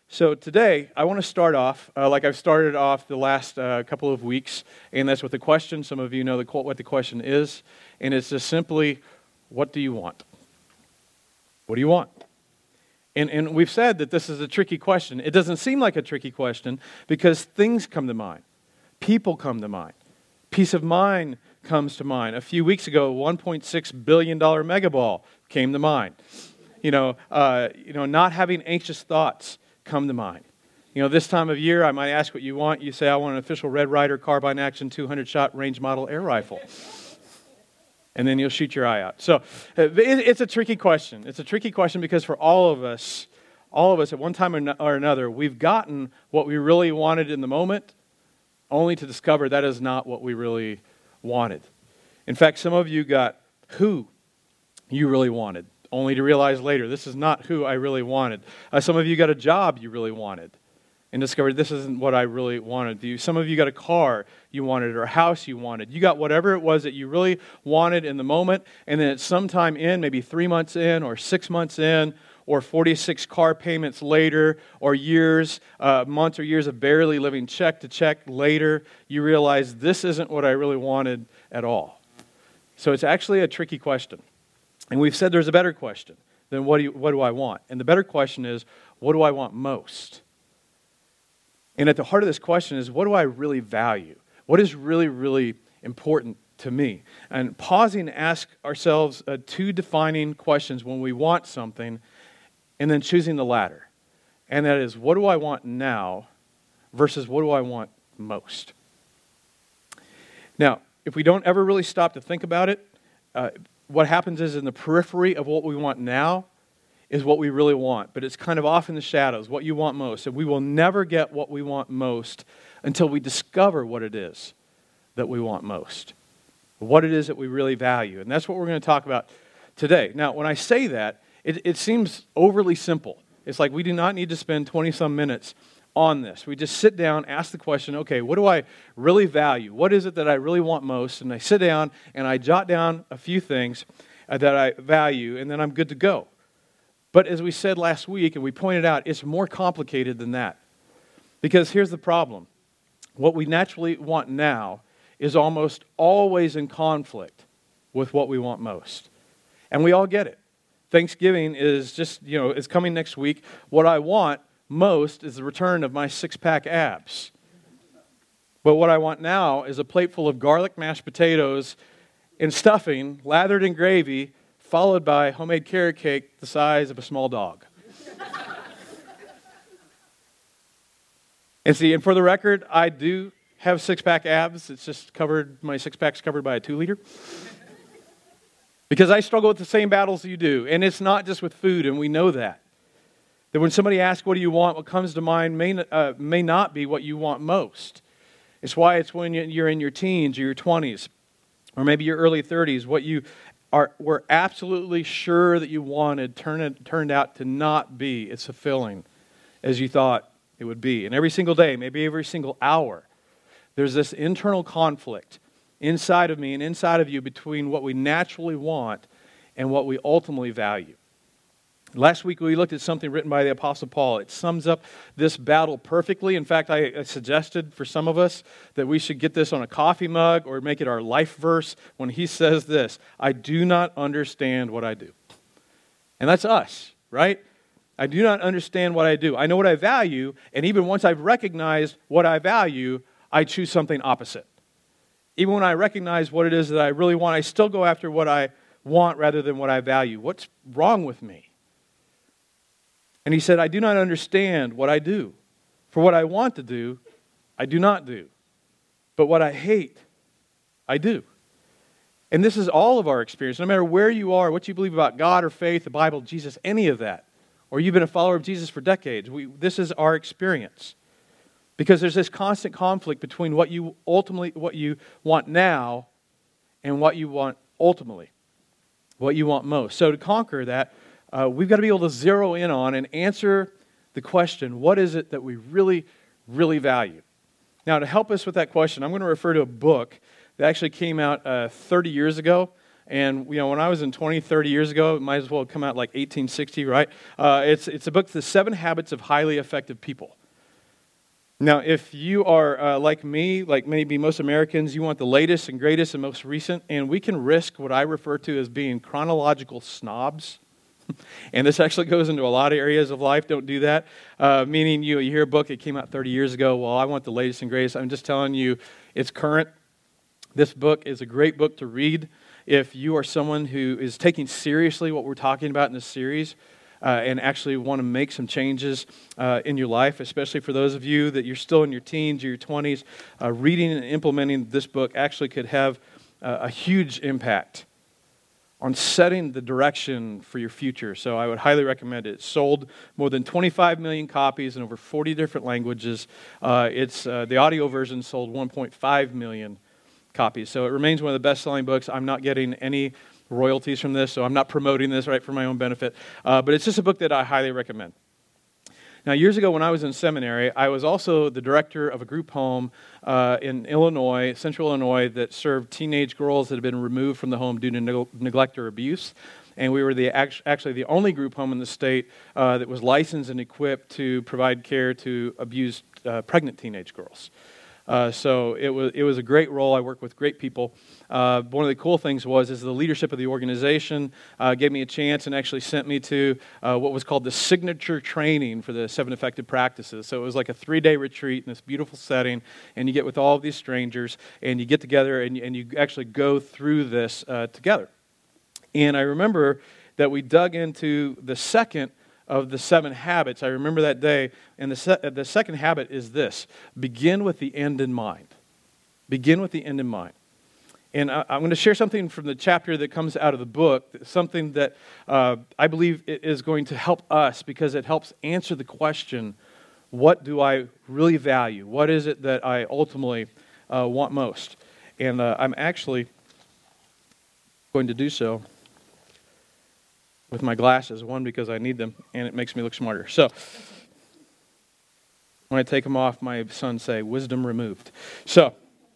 So today, I want to start off like I've started off the last couple of weeks, and that's with the question. Some of you know what the question is, and it's just simply, what do you want? What do you want? And we've said that this is a tricky question. It doesn't seem like a tricky question because things come to mind. People come to mind. Peace of mind comes to mind. A few weeks ago, $1.6 billion mega ball came to mind. Not having anxious thoughts come to mind. This time of year, I might ask what you want. You say, I want an official Red Ryder carbine action 200-shot range model air rifle. And then you'll shoot your eye out. So it's a tricky question. It's a tricky question because for all of us at one time or another, we've gotten what we really wanted in the moment, only to discover that is not what we really wanted. In fact, some of you got who you really wanted, only to realize later, this is not who I really wanted. Some of you got a job you really wanted and discovered this isn't what I really wanted. Some of you got a car you wanted or a house you wanted. You got whatever it was that you really wanted in the moment, and then at some time in, maybe 3 months in or 6 months in, or 46 car payments later, or months or years of barely living check to check later, you realize this isn't what I really wanted at all. So it's actually a tricky question. And we've said there's a better question than what do I want? And the better question is, what do I want most? And at the heart of this question is, what do I really value? What is really, really important to me? And pausing to ask ourselves two defining questions when we want something, and then choosing the latter. And that is, what do I want now versus what do I want most? Now, if we don't ever really stop to think about it, what happens is in the periphery of what we want now is what we really want. But it's kind of off in the shadows, what you want most. And we will never get what we want most until we discover what it is that we want most. What it is that we really value. And that's what we're going to talk about today. Now, when I say that, it seems overly simple. It's like we do not need to spend 20-some minutes on this. We just sit down, ask the question, okay, what do I really value? What is it that I really want most? And I sit down and I jot down a few things that I value, and then I'm good to go. But as we said last week, and we pointed out, it's more complicated than that. Because here's the problem. What we naturally want now is almost always in conflict with what we want most. And we all get it. Thanksgiving is just, it's coming next week. What I want most is the return of my six-pack abs. But what I want now is a plate full of garlic mashed potatoes and stuffing lathered in gravy, followed by homemade carrot cake the size of a small dog. And for the record, I do have six-pack abs. It's just my six-pack's covered by a 2-liter. Because I struggle with the same battles you do. And it's not just with food, and we know that. That when somebody asks, what do you want, what comes to mind may not be what you want most. It's why it's when you're in your teens or your 20s, or maybe your early 30s, what you were absolutely sure that you wanted turned out to not be as fulfilling as you thought it would be. And every single day, maybe every single hour, there's this internal conflict inside of me and inside of you between what we naturally want and what we ultimately value. Last week we looked at something written by the Apostle Paul. It sums up this battle perfectly. In fact, I suggested for some of us that we should get this on a coffee mug or make it our life verse when he says this, I do not understand what I do. And that's us, right? I do not understand what I do. I know what I value, and even once I've recognized what I value, I choose something opposite. Even when I recognize what it is that I really want, I still go after what I want rather than what I value. What's wrong with me? And he said, I do not understand what I do. For what I want to do, I do not do. But what I hate, I do. And this is all of our experience. No matter where you are, what you believe about God or faith, the Bible, Jesus, any of that, or you've been a follower of Jesus for decades, this is our experience. Because there's this constant conflict between what you want now and what you want ultimately, what you want most. So to conquer that, we've got to be able to zero in on and answer the question, what is it that we really, really value? Now, to help us with that question, I'm going to refer to a book that actually came out 30 years ago. And when I was in 20, 30 years ago, it might as well have come out like 1860, right? It's a book, The 7 Habits of Highly Effective People. Now, if you are like me, like maybe most Americans, you want the latest and greatest and most recent, and we can risk what I refer to as being chronological snobs. And this actually goes into a lot of areas of life. Don't do that. Meaning you hear a book that came out 30 years ago. Well, I want the latest and greatest. I'm just telling you, it's current. This book is a great book to read if you are someone who is taking seriously what we're talking about in this series and actually want to make some changes in your life, especially for those of you that you're still in your teens or your 20s. Reading and implementing this book actually could have a huge impact on setting the direction for your future. So I would highly recommend it. It's sold more than 25 million copies in over 40 different languages. The audio version sold 1.5 million copies. So it remains one of the best-selling books. I'm not getting any royalties from this, so I'm not promoting this for my own benefit. But it's just a book that I highly recommend. Now, years ago when I was in seminary, I was also the director of a group home in Illinois, central Illinois, that served teenage girls that had been removed from the home due to neglect or abuse. And we were actually the only group home in the state that was licensed and equipped to provide care to abused pregnant teenage girls. So it was a great role. I worked with great people. One of the cool things is the leadership of the organization gave me a chance and actually sent me to what was called the signature training for the 7 effective practices. So it was like a 3-day retreat in this beautiful setting, and you get with all of these strangers, and you get together, and you actually go through this together. And I remember that we dug into the second of the 7 habits. I remember that day, and the second habit is this: begin with the end in mind. Begin with the end in mind. And I'm going to share something from the chapter that comes out of the book, something that I believe is going to help us because it helps answer the question, what do I really value? What is it that I ultimately want most? And I'm actually going to do so with my glasses, one, because I need them, and it makes me look smarter. So, when I take them off, my sons say, wisdom removed. So,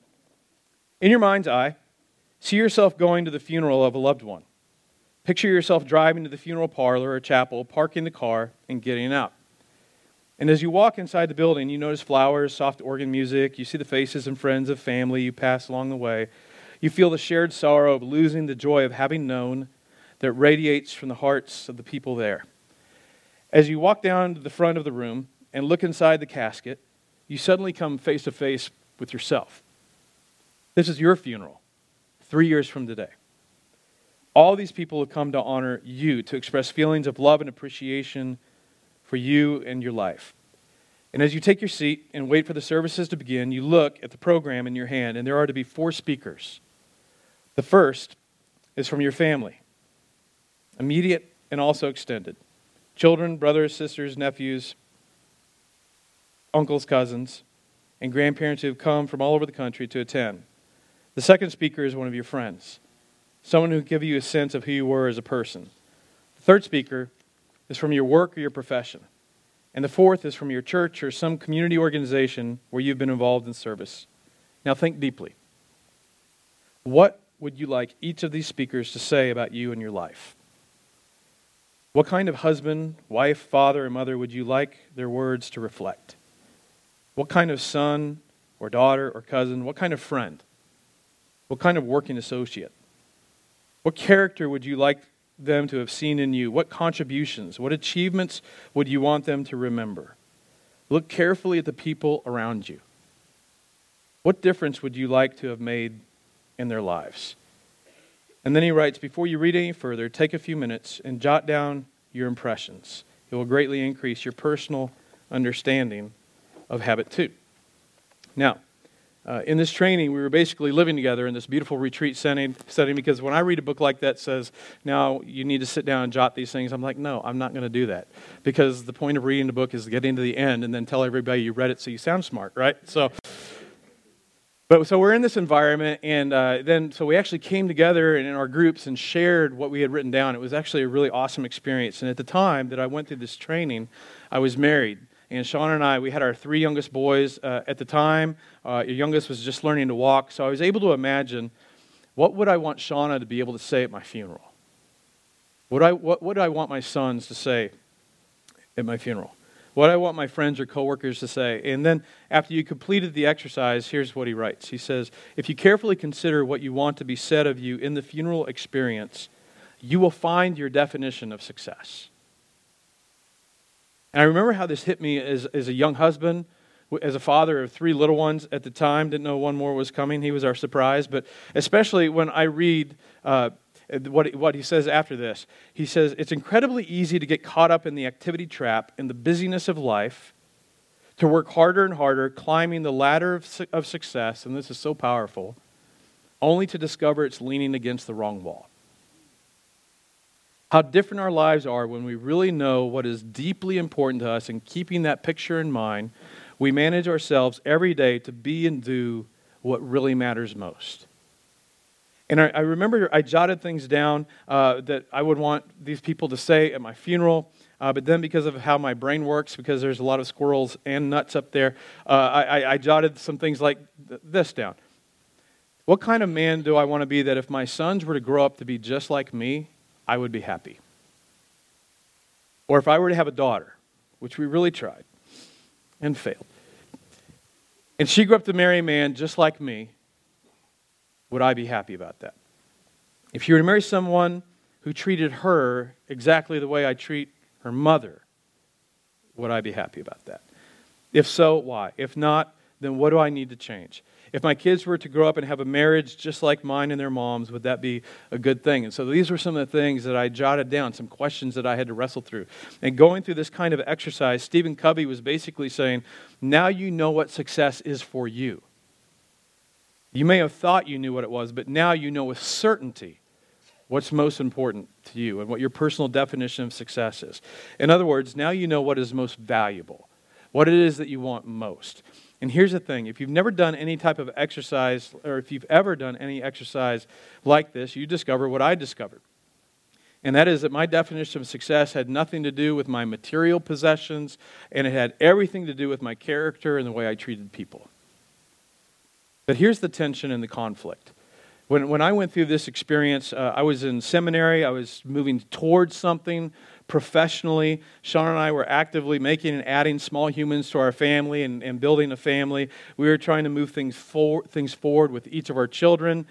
in your mind's eye, see yourself going to the funeral of a loved one. Picture yourself driving to the funeral parlor or chapel, parking the car, and getting out. And as you walk inside the building, you notice flowers, soft organ music, you see the faces and friends of family you pass along the way. You feel the shared sorrow of losing the joy of having known that radiates from the hearts of the people there. As you walk down to the front of the room and look inside the casket, you suddenly come face to face with yourself. This is your funeral, 3 years from today. All these people have come to honor you, to express feelings of love and appreciation for you and your life. And as you take your seat and wait for the services to begin, you look at the program in your hand, and there are to be 4 speakers. The first is from your family. Immediate and also extended. Children, brothers, sisters, nephews, uncles, cousins, and grandparents who have come from all over the country to attend. The second speaker is one of your friends, someone who will give you a sense of who you were as a person. The third speaker is from your work or your profession. And the fourth is from your church or some community organization where you've been involved in service. Now think deeply. What would you like each of these speakers to say about you and your life? What kind of husband, wife, father, or mother would you like their words to reflect? What kind of son or daughter or cousin? What kind of friend? What kind of working associate? What character would you like them to have seen in you? What contributions, what achievements would you want them to remember? Look carefully at the people around you. What difference would you like to have made in their lives? And then he writes, before you read any further, take a few minutes and jot down your impressions. It will greatly increase your personal understanding of habit 2. Now, in this training, we were basically living together in this beautiful retreat setting because when I read a book like that says, now you need to sit down and jot these things, I'm like, no, I'm not going to do that. Because the point of reading the book is to get into the end and then tell everybody you read it so you sound smart, right? So we're in this environment, and then we actually came together in our groups and shared what we had written down. It was actually a really awesome experience. And at the time that I went through this training, I was married. And Sean and I, we had our 3 youngest boys at the time. Your youngest was just learning to walk. So I was able to imagine What would I want Shauna to be able to say at my funeral? What would I want my sons to say at my funeral? What I want my friends or coworkers to say. And then after you completed the exercise, here's what he writes. He says, if you carefully consider what you want to be said of you in the funeral experience, you will find your definition of success. And I remember how this hit me as a young husband, as a father of 3 little ones at the time. Didn't know one more was coming. He was our surprise. But especially when I read what he says after this. He says, it's incredibly easy to get caught up in the activity trap, in the busyness of life, to work harder and harder, climbing the ladder of success, and this is so powerful, only to discover it's leaning against the wrong wall. How different our lives are when we really know what is deeply important to us, and keeping that picture in mind, we manage ourselves every day to be and do what really matters most. And I remember I jotted things down that I would want these people to say at my funeral, but then because of how my brain works, because there's a lot of squirrels and nuts up there, I jotted some things like this down. What kind of man do I want to be that if my sons were to grow up to be just like me, I would be happy? Or if I were to have a daughter, which we really tried and failed, and she grew up to marry a man just like me, would I be happy about that? If she were to marry someone who treated her exactly the way I treat her mother, would I be happy about that? If so, why? If not, then what do I need to change? If my kids were to grow up and have a marriage just like mine and their mom's, would that be a good thing? And so these were some of the things that I jotted down, some questions that I had to wrestle through. And going through this kind of exercise, Stephen Covey was basically saying, now you know what success is for you. You may have thought you knew what it was, but now you know with certainty what's most important to you and what your personal definition of success is. In other words, now you know what is most valuable, what it is that you want most. And here's the thing, if you've never done any type of exercise, or if you've ever done any exercise like this, you discover what I discovered. And that is that my definition of success had nothing to do with my material possessions, and it had everything to do with my character and the way I treated people. But here's the tension and the conflict. When I went through this experience, I was in seminary. I was moving towards something professionally. Sean and I were actively making and adding small humans to our family and building a family. We were trying to move things forward with each of our children.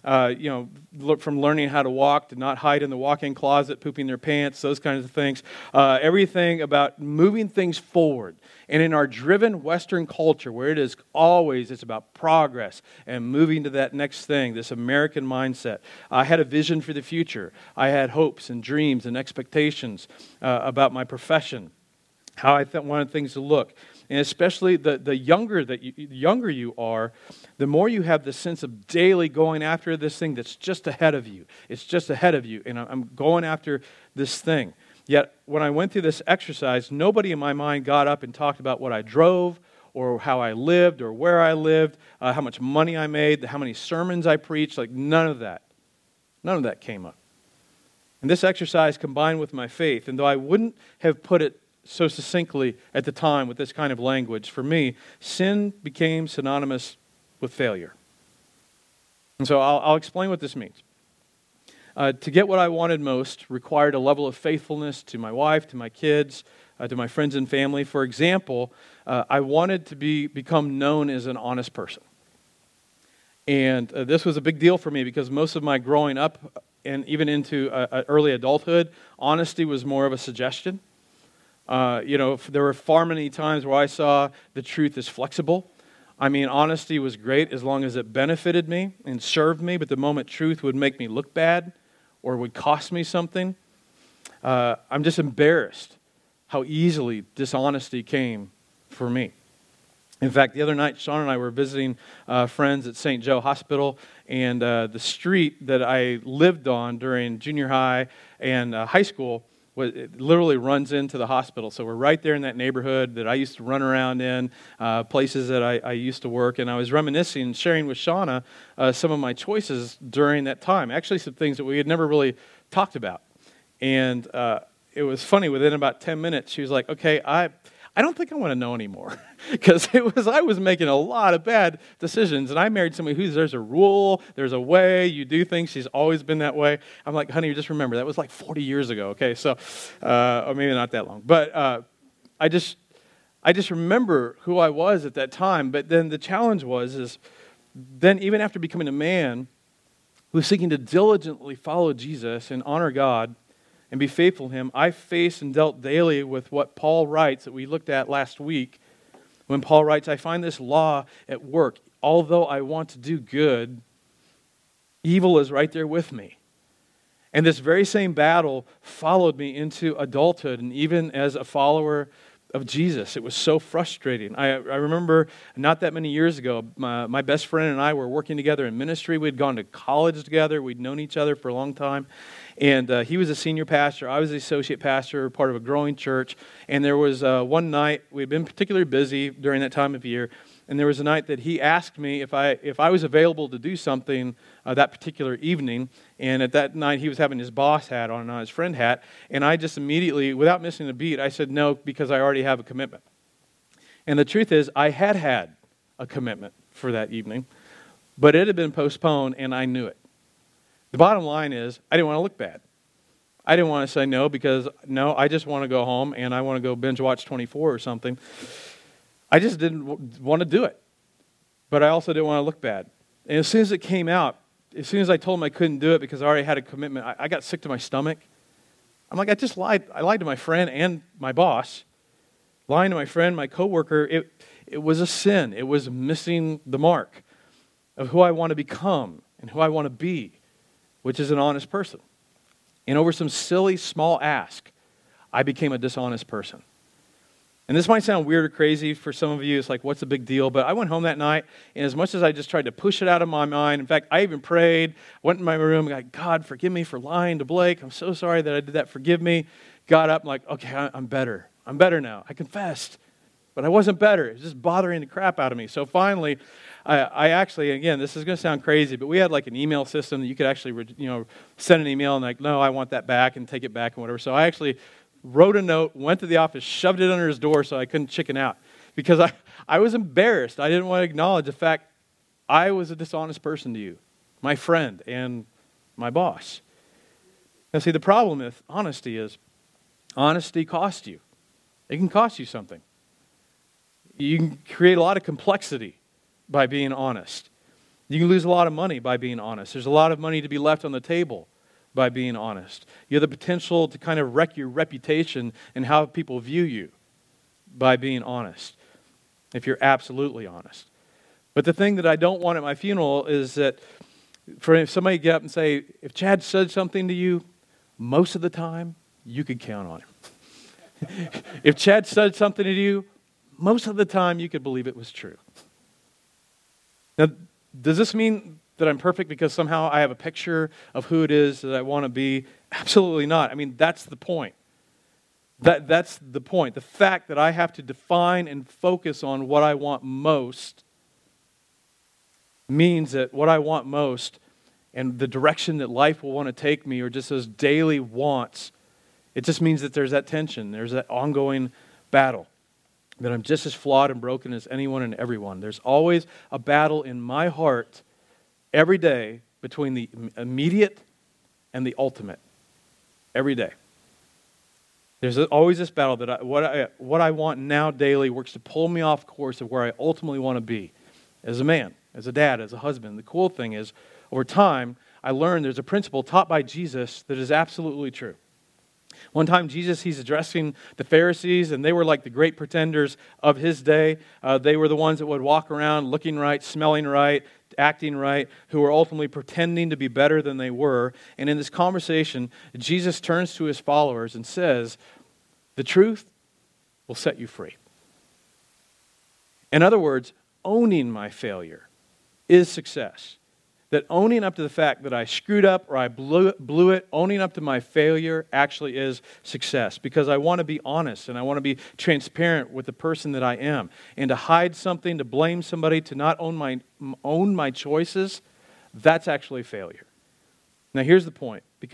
From learning how to walk to not hide in the walk-in closet, pooping their pants, those kinds of things. Everything about moving things forward. And in our driven Western culture, where it's about progress and moving to that next thing, this American mindset. I had a vision for the future. I had hopes and dreams and expectations about my profession, how I wanted things to look. And especially the younger you are, the more you have the sense of daily going after this thing that's just ahead of you. It's just ahead of you, and I'm going after this thing. Yet, when I went through this exercise, nobody in my mind got up and talked about what I drove, or how I lived, or where I lived, how much money I made, how many sermons I preached. Like, none of that came up. And this exercise combined with my faith, and though I wouldn't have put it so succinctly at the time with this kind of language, for me, sin became synonymous with failure. And so I'll explain what this means. To get what I wanted most required a level of faithfulness to my wife, to my kids, to my friends and family. For example, I wanted to become known as an honest person. And this was a big deal for me because most of my growing up and even into early adulthood, honesty was more of a suggestion. There were far many times where I saw the truth as flexible. I mean, honesty was great as long as it benefited me and served me, but the moment truth would make me look bad or would cost me something, I'm just embarrassed how easily dishonesty came for me. In fact, the other night, Sean and I were visiting friends at St. Joe Hospital, and the street that I lived on during junior high and high school, it literally runs into the hospital. So we're right there in that neighborhood that I used to run around in, places that I used to work. And I was reminiscing and sharing with Shauna some of my choices during that time. Actually, some things that we had never really talked about. And it was funny. Within about 10 minutes, she was like, okay, I don't think I want to know anymore. Because I was making a lot of bad decisions, and I married somebody there's a rule, there's a way you do things. She's always been that way. I'm like, honey, just remember, that was like 40 years ago, okay? So, or maybe not that long. But I just remember who I was at that time. But then the challenge is then even after becoming a man who's seeking to diligently follow Jesus and honor God and be faithful to Him, I faced and dealt daily with what Paul writes that we looked at last week. When Paul writes, I find this law at work. Although I want to do good, evil is right there with me. And this very same battle followed me into adulthood and even as a follower of Jesus. It was so frustrating. I remember not that many years ago, my best friend and I were working together in ministry. We'd gone to college together. We'd known each other for a long time. And he was a senior pastor. I was the associate pastor, part of a growing church. And there was one night, we'd been particularly busy during that time of year, and there was a night that he asked me if I was available to do something that particular evening. And at that night, he was having his boss hat on, not his friend hat. And I just immediately, without missing a beat, I said no because I already have a commitment. And the truth is, I had a commitment for that evening, but it had been postponed, and I knew it. The bottom line is, I didn't want to look bad. I didn't want to say no because, no, I just want to go home and I want to go binge watch 24 or something. I just didn't want to do it. But I also didn't want to look bad. And as soon as it came out, as soon as I told him I couldn't do it because I already had a commitment, I got sick to my stomach. I'm like, I just lied. I lied to my friend and my boss. Lying to my friend, my coworker, it was a sin. It was missing the mark of who I want to become and who I want to be, which is an honest person. And over some silly small ask, I became a dishonest person. And this might sound weird or crazy for some of you. It's like, what's the big deal? But I went home that night, and as much as I just tried to push it out of my mind, in fact, I even prayed, went in my room, and got, God, forgive me for lying to Blake. I'm so sorry that I did that. Forgive me. Got up, like, okay, I'm better. I'm better now. I confessed. But I wasn't better. It was just bothering the crap out of me. So finally, I actually, again, this is going to sound crazy, but we had like an email system that you could actually, send an email and like, no, I want that back and take it back and whatever. So I actually wrote a note, went to the office, shoved it under his door so I couldn't chicken out because I was embarrassed. I didn't want to acknowledge the fact I was a dishonest person to you, my friend and my boss. Now see, the problem with honesty is honesty costs you. It can cost you something. You can create a lot of complexity by being honest. You can lose a lot of money by being honest. There's a lot of money to be left on the table by being honest. You have the potential to kind of wreck your reputation and how people view you by being honest, if you're absolutely honest. But the thing that I don't want at my funeral is that for somebody to get up and say, if Chad said something to you, most of the time, you could count on him. If Chad said something to you, most of the time you could believe it was true. Now, does this mean that I'm perfect because somehow I have a picture of who it is that I want to be? Absolutely not. I mean, that's the point. That's the point. The fact that I have to define and focus on what I want most means that what I want most and the direction that life will want to take me or just those daily wants, it just means that there's that tension. There's that ongoing battle. That I'm just as flawed and broken as anyone and everyone. There's always a battle in my heart every day between the immediate and the ultimate. Every day. There's always this battle that what I want now daily works to pull me off course of where I ultimately want to be as a man, as a dad, as a husband. The cool thing is, over time, I learned there's a principle taught by Jesus that is absolutely true. One time, Jesus, he's addressing the Pharisees, and they were like the great pretenders of his day. They were the ones that would walk around looking right, smelling right, acting right, who were ultimately pretending to be better than they were. And in this conversation, Jesus turns to his followers and says, the truth will set you free. In other words, owning my failure is success. That owning up to the fact that I screwed up or I blew it, owning up to my failure actually is success. Because I want to be honest and I want to be transparent with the person that I am. And to hide something, to blame somebody, to not own my choices, that's actually failure. Now here's the point. Because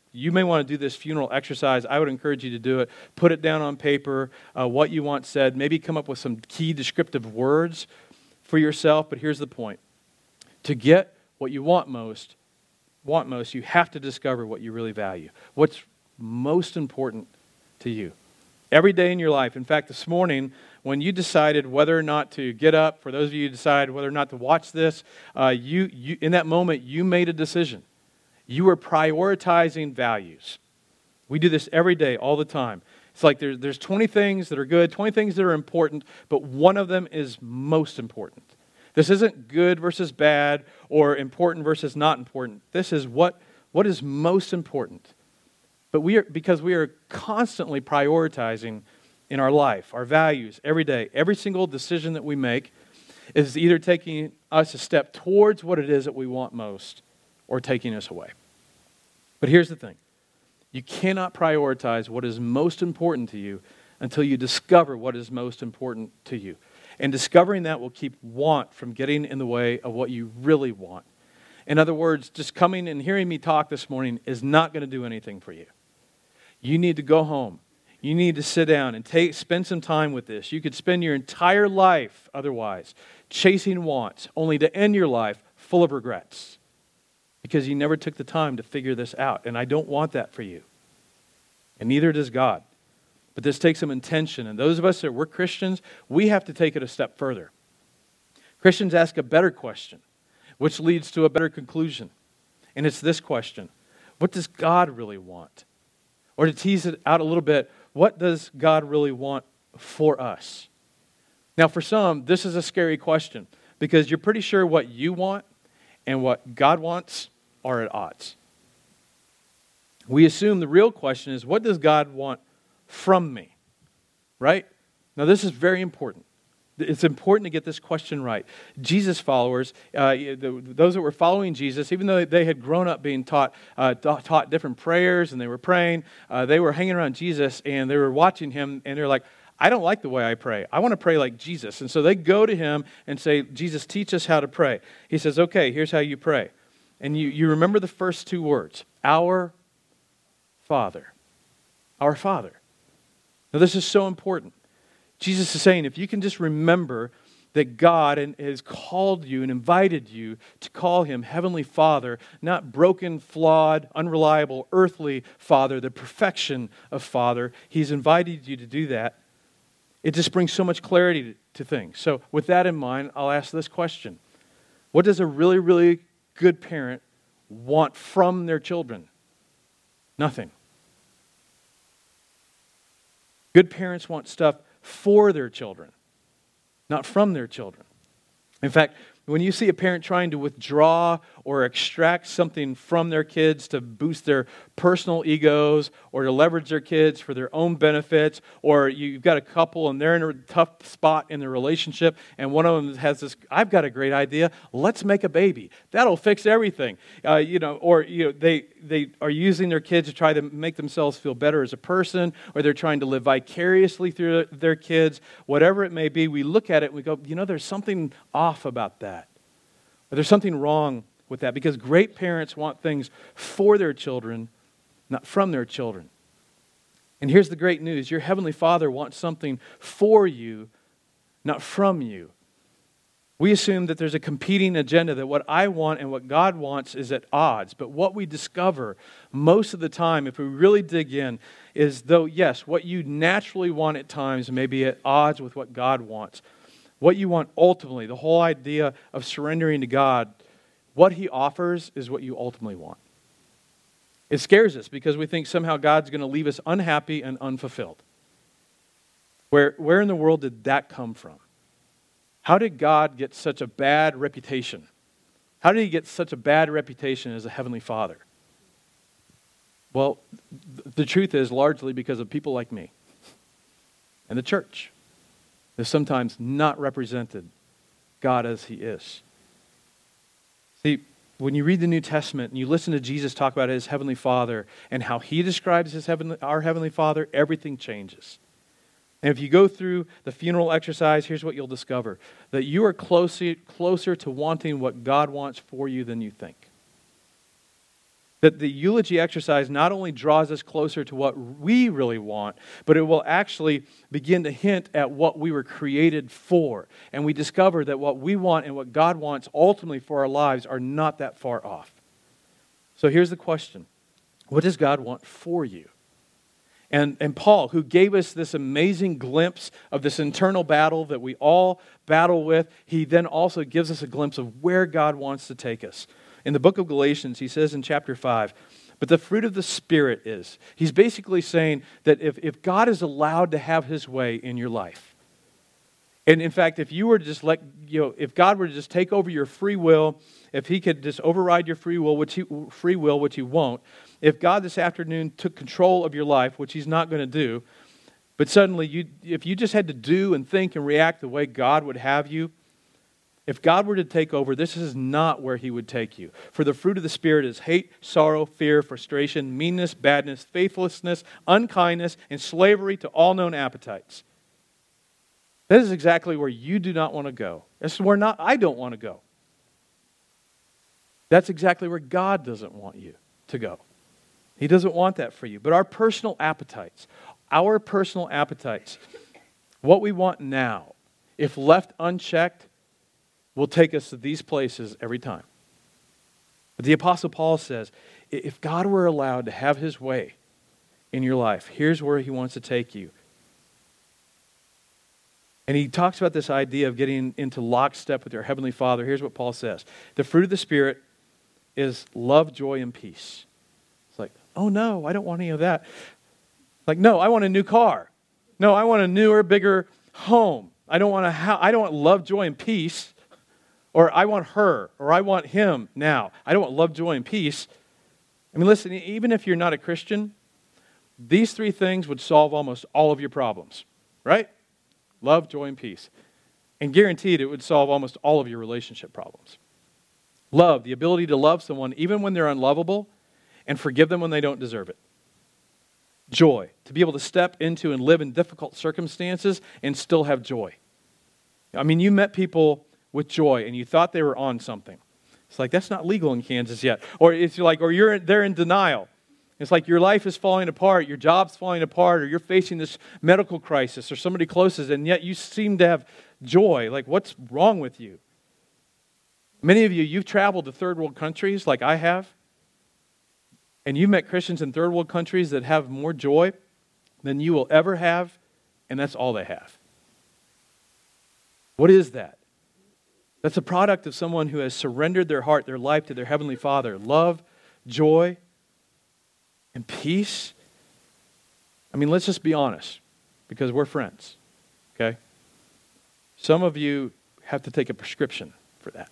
You may want to do this funeral exercise. I would encourage you to do it. Put it down on paper, what you want said. Maybe come up with some key descriptive words for yourself. But here's the point. To get what you want most, you have to discover what you really value. What's most important to you. Every day in your life. In fact, this morning, when you decided whether or not to get up, for those of you who decided whether or not to watch this, you in that moment, you made a decision. You were prioritizing values. We do this every day, all the time. It's like there's 20 things that are good, 20 things that are important, but one of them is most important. This isn't good versus bad or important versus not important. This is what is most important. But because we are constantly prioritizing in our life, our values, every day, every single decision that we make is either taking us a step towards what it is that we want most or taking us away. But here's the thing. You cannot prioritize what is most important to you until you discover what is most important to you. And discovering that will keep want from getting in the way of what you really want. In other words, just coming and hearing me talk this morning is not going to do anything for you. You need to go home. You need to sit down and spend some time with this. You could spend your entire life otherwise chasing wants, only to end your life full of regrets because you never took the time to figure this out. And I don't want that for you. And neither does God. But this takes some intention. And those of us that we're Christians, we have to take it a step further. Christians ask a better question, which leads to a better conclusion. And it's this question. What does God really want? Or to tease it out a little bit, what does God really want for us? Now, for some, this is a scary question because you're pretty sure what you want and what God wants are at odds. We assume the real question is, what does God want from me? Right? Now, this is very important. It's important to get this question right. Jesus followers, those that were following Jesus, even though they had grown up being taught different prayers and they were praying, they were hanging around Jesus and they were watching him and they're like, I don't like the way I pray. I want to pray like Jesus. And so they go to him and say, Jesus, teach us how to pray. He says, okay, here's how you pray. And you remember the first two words, our Father. Our Father. Now this is so important. Jesus is saying, if you can just remember that God has called you and invited you to call him Heavenly Father, not broken, flawed, unreliable, earthly Father, the perfection of Father, he's invited you to do that. It just brings so much clarity to things. So with that in mind, I'll ask this question. What does a really, really good parent want from their children? Nothing. Good parents want stuff for their children, not from their children. In fact, when you see a parent trying to withdraw or extract something from their kids to boost their personal egos or to leverage their kids for their own benefits, or you've got a couple and they're in a tough spot in their relationship and one of them has this, I've got a great idea, let's make a baby. That'll fix everything. They are using their kids to try to make themselves feel better as a person, or they're trying to live vicariously through their kids. Whatever it may be, we look at it and we go, there's something off about that. Or there's something wrong with that, because great parents want things for their children, not from their children. And here's the great news. Your Heavenly Father wants something for you, not from you. We assume that there's a competing agenda, that what I want and what God wants is at odds. But what we discover most of the time, if we really dig in, is though, yes, what you naturally want at times may be at odds with what God wants. What you want ultimately, the whole idea of surrendering to God, what he offers is what you ultimately want. It scares us because we think somehow God's going to leave us unhappy and unfulfilled. Where in the world did that come from? How did God get such a bad reputation? How did he get such a bad reputation as a Heavenly Father? Well, the truth is largely because of people like me and the church. Has sometimes not represented God as he is. See, when you read the New Testament and you listen to Jesus talk about his Heavenly Father and how he describes our Heavenly Father, everything changes. And if you go through the funeral exercise, here's what you'll discover. That you are closer to wanting what God wants for you than you think. That the eulogy exercise not only draws us closer to what we really want, but it will actually begin to hint at what we were created for. And we discover that what we want and what God wants ultimately for our lives are not that far off. So here's the question. What does God want for you? And Paul, who gave us this amazing glimpse of this internal battle that we all battle with, he then also gives us a glimpse of where God wants to take us. In the book of Galatians, he says in chapter 5, but the fruit of the Spirit is. He's basically saying that if God is allowed to have His way in your life, and in fact, if you were to just if God were to just take over your free will, if He could just override your free will, which He won't, if God this afternoon took control of your life, which He's not going to do, but suddenly if you just had to do and think and react the way God would have you, if God were to take over, this is not where He would take you. For the fruit of the Spirit is hate, sorrow, fear, frustration, meanness, badness, faithlessness, unkindness, and slavery to all known appetites. That is exactly where you do not want to go. That's where I don't want to go. That's exactly where God doesn't want you to go. He doesn't want that for you. But our personal appetites, what we want now, if left unchecked, will take us to these places every time. But the Apostle Paul says, if God were allowed to have His way in your life, here's where He wants to take you. And he talks about this idea of getting into lockstep with your Heavenly Father. Here's what Paul says. The fruit of the Spirit is love, joy, and peace. It's like, oh no, I don't want any of that. Like, no, I want a new car. No, I want a newer, bigger home. I don't want love, joy, and peace. Or I want her, or I want him now. I don't want love, joy, and peace. I mean, listen, even if you're not a Christian, these three things would solve almost all of your problems, right? Love, joy, and peace. And guaranteed it would solve almost all of your relationship problems. Love, the ability to love someone even when they're unlovable and forgive them when they don't deserve it. Joy, to be able to step into and live in difficult circumstances and still have joy. I mean, you met people with joy and you thought they were on something. It's like, that's not legal in Kansas yet. Or it's like, they're in denial. It's like your life is falling apart, your job's falling apart, or you're facing this medical crisis or somebody closest, and yet you seem to have joy. Like, what's wrong with you? Many of you, you've traveled to third world countries like I have, and you've met Christians in third world countries that have more joy than you will ever have, and that's all they have. What is that? That's a product of someone who has surrendered their heart, their life to their Heavenly Father. Love, joy, and peace. I mean, let's just be honest, because we're friends, okay? Some of you have to take a prescription for that.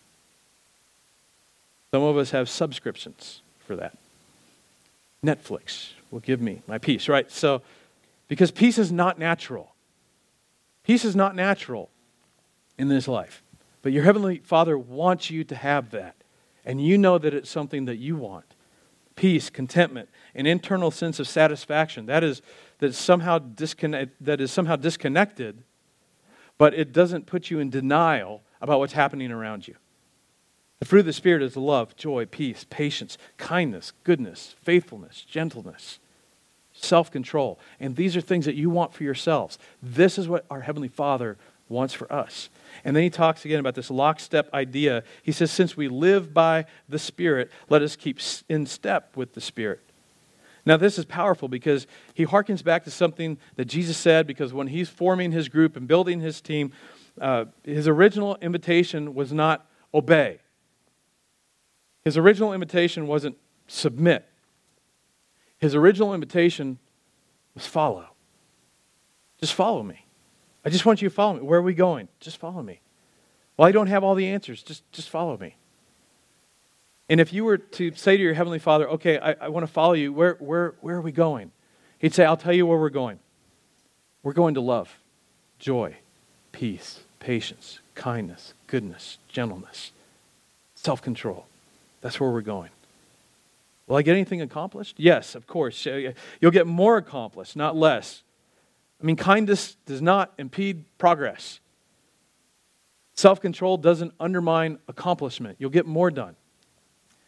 Some of us have subscriptions for that. Netflix will give me my peace, right? So, because peace is not natural. Peace is not natural in this life. But your Heavenly Father wants you to have that. And you know that it's something that you want. Peace, contentment, an internal sense of satisfaction. That is somehow disconnected, but it doesn't put you in denial about what's happening around you. The fruit of the Spirit is love, joy, peace, patience, kindness, goodness, faithfulness, gentleness, self-control. And these are things that you want for yourselves. This is what our Heavenly Father wants for us. And then he talks again about this lockstep idea. He says, since we live by the Spirit, let us keep in step with the Spirit. Now this is powerful because he harkens back to something that Jesus said, because when he's forming his group and building his team, his original invitation was not obey. His original invitation wasn't submit. His original invitation was follow. Just follow me. I just want you to follow me. Where are we going? Just follow me. Well, I don't have all the answers. Just follow me. And if you were to say to your Heavenly Father, okay, I want to follow you, where are we going? He'd say, I'll tell you where we're going. We're going to love, joy, peace, patience, kindness, goodness, gentleness, self-control. That's where we're going. Will I get anything accomplished? Yes, of course. You'll get more accomplished, not less. I mean, kindness does not impede progress. Self-control doesn't undermine accomplishment. You'll get more done.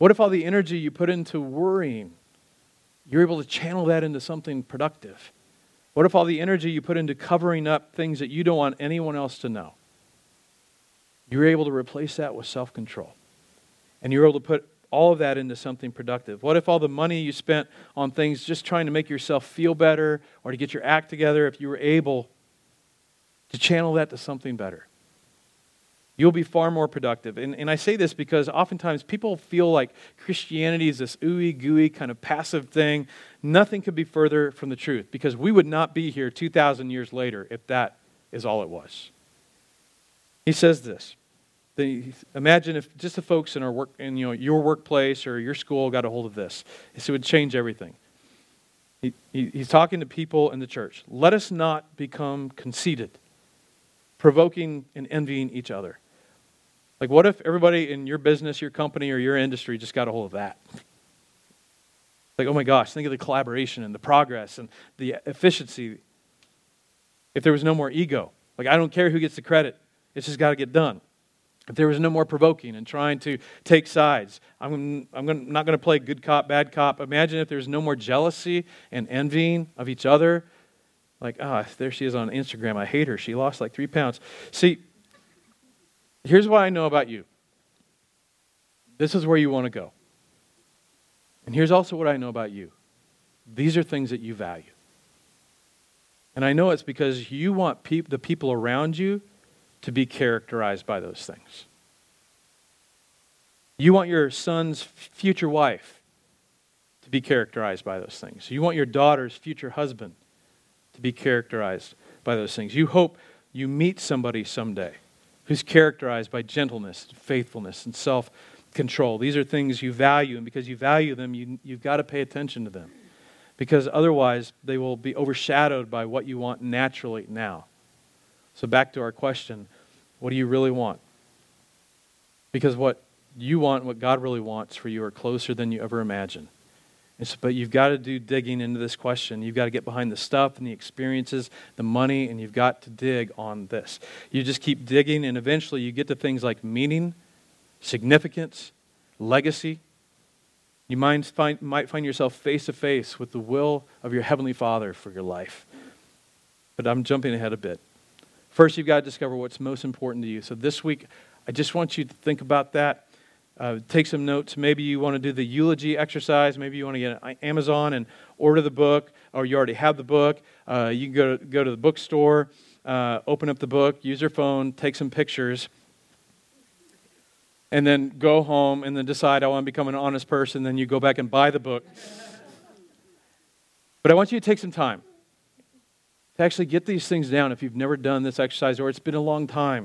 What if all the energy you put into worrying, you're able to channel that into something productive? What if all the energy you put into covering up things that you don't want anyone else to know, you're able to replace that with self-control? And you're able to put all of that into something productive. What if all the money you spent on things just trying to make yourself feel better or to get your act together, if you were able to channel that to something better? You'll be far more productive. And I say this because oftentimes people feel like Christianity is this ooey gooey kind of passive thing. Nothing could be further from the truth, because we would not be here 2,000 years later if that is all it was. He says this. Imagine if just the folks in our work, in your workplace or your school got a hold of this. It would change everything. He's talking to people in the church. Let us not become conceited, provoking and envying each other. Like, what if everybody in your business, your company, or your industry just got a hold of that? Like, oh my gosh, think of the collaboration and the progress and the efficiency. If there was no more ego, like, I don't care who gets the credit, it's just got to get done. If there was no more provoking and trying to take sides, I'm not going to play good cop, bad cop. Imagine if there's no more jealousy and envying of each other. Like, there she is on Instagram. I hate her. She lost like 3 pounds. See, here's what I know about you. This is where you want to go. And here's also what I know about you. These are things that you value. And I know it's because you want the people around you to be characterized by those things. You want your son's future wife to be characterized by those things. You want your daughter's future husband to be characterized by those things. You hope you meet somebody someday who's characterized by gentleness, faithfulness, and self-control. These are things you value, and because you value them, you've got to pay attention to them. Because otherwise, they will be overshadowed by what you want naturally now. So back to our question, what do you really want? Because what you want, what God really wants for you, are closer than you ever imagined. But you've got to do digging into this question. You've got to get behind the stuff and the experiences, the money, and you've got to dig on this. You just keep digging, and eventually you get to things like meaning, significance, legacy. You might find yourself face to face with the will of your Heavenly Father for your life. But I'm jumping ahead a bit. First, you've got to discover what's most important to you. So this week, I just want you to think about that. Take some notes. Maybe you want to do the eulogy exercise. Maybe you want to get on Amazon and order the book, or you already have the book. You can go to the bookstore, open up the book, use your phone, take some pictures, and then go home and then decide, I want to become an honest person. Then you go back and buy the book. But I want you to take some time to actually get these things down if you've never done this exercise or it's been a long time.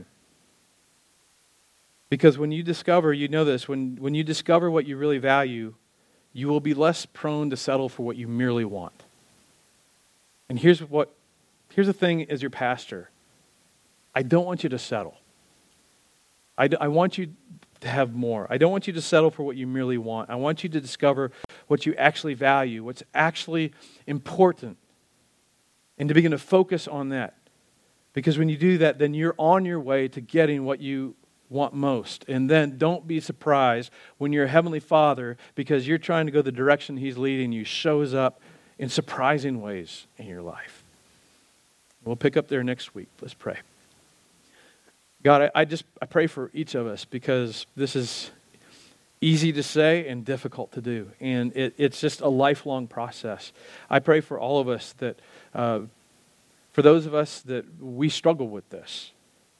Because when you discover, you know this, when you discover what you really value, you will be less prone to settle for what you merely want. And here's the thing as your pastor. I don't want you to settle. I want you to have more. I don't want you to settle for what you merely want. I want you to discover what you actually value, what's actually important, and to begin to focus on that. Because when you do that, then you're on your way to getting what you want most. And then don't be surprised when your Heavenly Father, because you're trying to go the direction He's leading you, shows up in surprising ways in your life. We'll pick up there next week. Let's pray. God, I pray for each of us, because this is easy to say and difficult to do. And it's just a lifelong process. I pray for all of us that, for those of us that we struggle with this.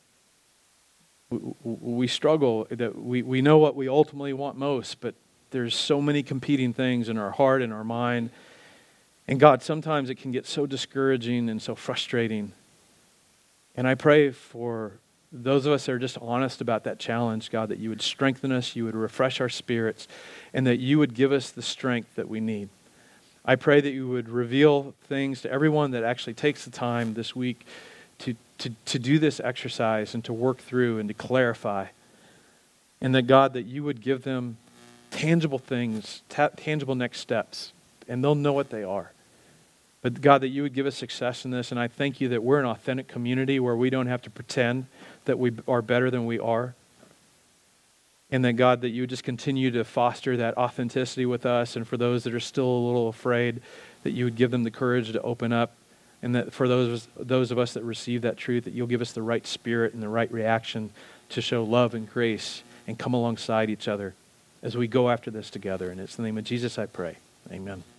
We struggle, that we know what we ultimately want most, but there's so many competing things in our heart and our mind. And God, sometimes it can get so discouraging and so frustrating. And I pray for those of us that are just honest about that challenge, God, that you would strengthen us, you would refresh our spirits, and that you would give us the strength that we need. I pray that you would reveal things to everyone that actually takes the time this week to do this exercise and to work through and to clarify. And that, God, that you would give them tangible things, tangible next steps, and they'll know what they are. But God, that you would give us success in this, and I thank you that we're an authentic community where we don't have to pretend that we are better than we are. And that, God, that you would just continue to foster that authenticity with us. And for those that are still a little afraid, that you would give them the courage to open up. And that for those of us that receive that truth, that you'll give us the right spirit and the right reaction to show love and grace and come alongside each other as we go after this together. And it's in the name of Jesus I pray. Amen.